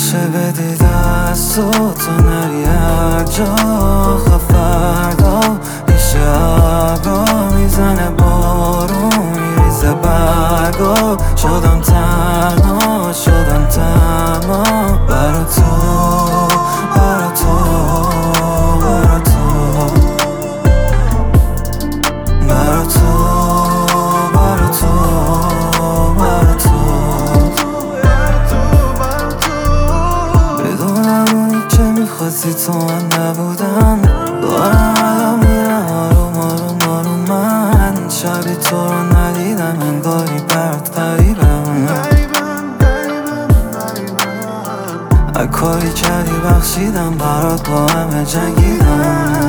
میشه بدی دست و تو نری هر جا. فردا میشه ابرا میزنه بارون میریزه برگا. شدم تنها شدم تمام برا تو برا تو برا تو برا تو برا تو برا تو. بدونم اونی که میخواستی تو من نبودم. دارم الان میرم آروم آروم آروم. من شبی تو رو ندیدم انگاری برات غریبم. هر کاری کردی بخشیدم برات با همه جنگیدم.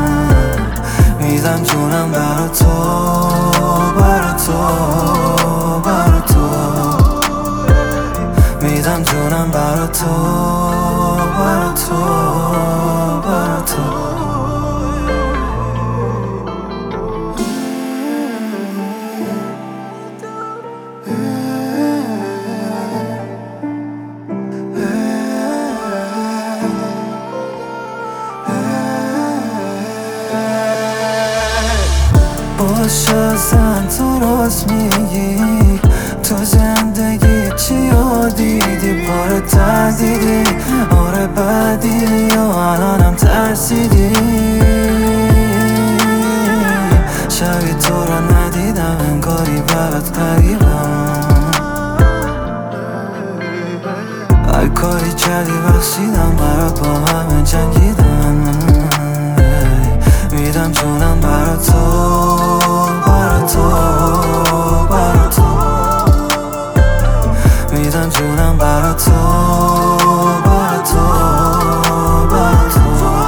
میدم جونم برا تو برا تو برا تو. میدم جونم برا تو برا تو برا تو. باشه زن تو راست میگی. تو زندگی چی ها دیدی پاره تردیدی. آره بدی یا الانم ترسیدی. شبی تو رو ندیدم انگاری برات غریبم. هر کاری کردی بخشیدم برات با همه جنگیدم. میدم جونم برا تو برا تو برا تو. میدم جونم برا تو برا تو برا تو.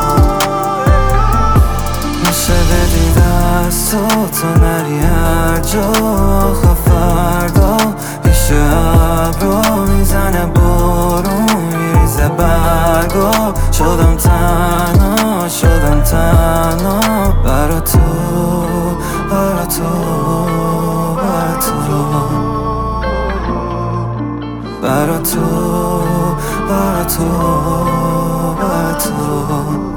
میشه بدی دست و تو نری هر جا. فردا میشه ابرا میزنه بارون میریزه برگا. شدم تنها شدم تنها برا تو برا تو برا تو برا تو برا تو برا تو.